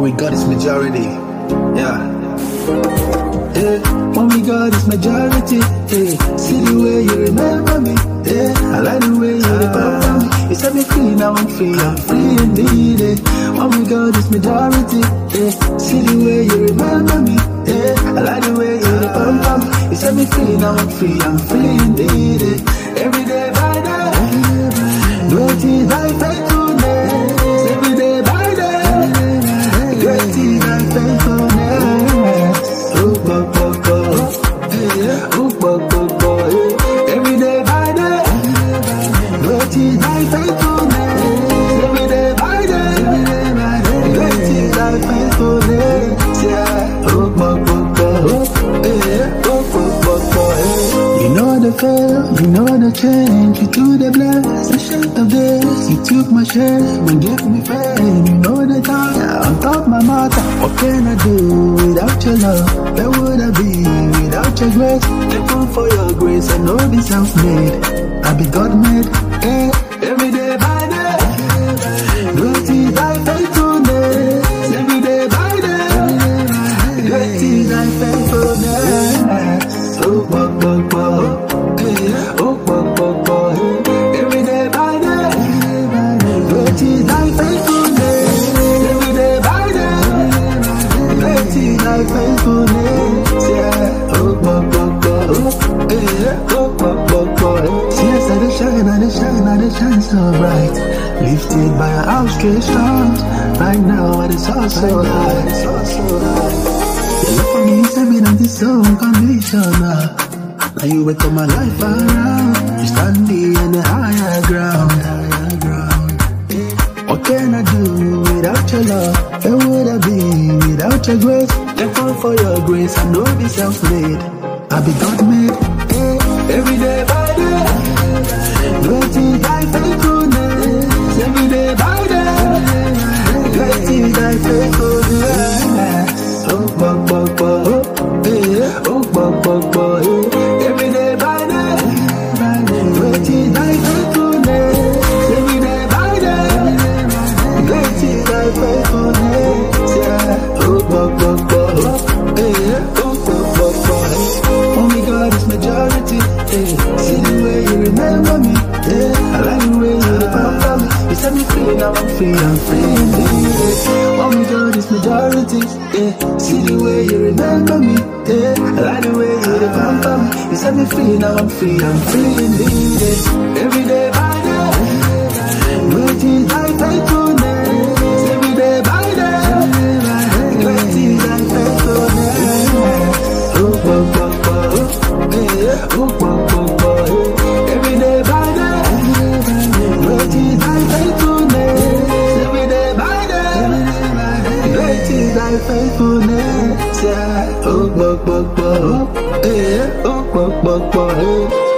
we got is majority. Yeah. Yeah. When we got is majority. Yeah. See the way you remember me. Yeah. I like the way you remember me. You set me free, now I'm free indeed. Yeah. When we got is majority. Yeah. See the way you remember me. Yeah. I like the way you remember me. You set me free, now I'm free indeed. Yeah. Every day by day. Great is thy faithfulness. Every day by day. Great is thy faithfulness. Oh, every day by day. Great is thy faithfulness. Every day by day. Great is thy faithfulness. Yeah. You know the fail, you know the change. You do the bless, the shit of this. You took my shame and gave me fame. You know the time, on top my matter. What can I do without your love? Where would I be without your grace? Thankful for your grace, I know be self-made. I be God-made, eh? Every day by day. Great is thy faithfulness. Every day by day. Great is thy faithfulness. Oh, every day by day. Great is thy faithfulness. Every day by day. Great is thy faithfulness. Yeah. See us at the shine so bright. Lifted by our outstretched arms. Right now it is all so high. Your love for me is evident, it's so unconditional. Now you will turn my life around. You stand on the higher ground. What can I do without your love? Where would I be without your grace? Thankful for your grace, I know be self-made. I be God-made, every day by day. Great is thy faithfulness. Every day by day. Great is thy faithfulness. Every day by day. Great is thy faithfulness. Every day by day. Great is thy faithfulness. Yeah. Oh my God, it's majority. Yeah. See the way you remember me. Yeah. I like the way you remember me. You set me free, now I'm free indeed. Yeah. Oh my God, it's majority. Yeah. See the way you remember me. Yeah. I like the way you remember me. You set me free, now I'm free indeed. Yeah. Every day by day. Great is thy faithfulness. Every day by day. Great is thy faithfulness. Every day by day. Great is thy faithfulness. Every day by day. Great is thy faithfulness. Yeah.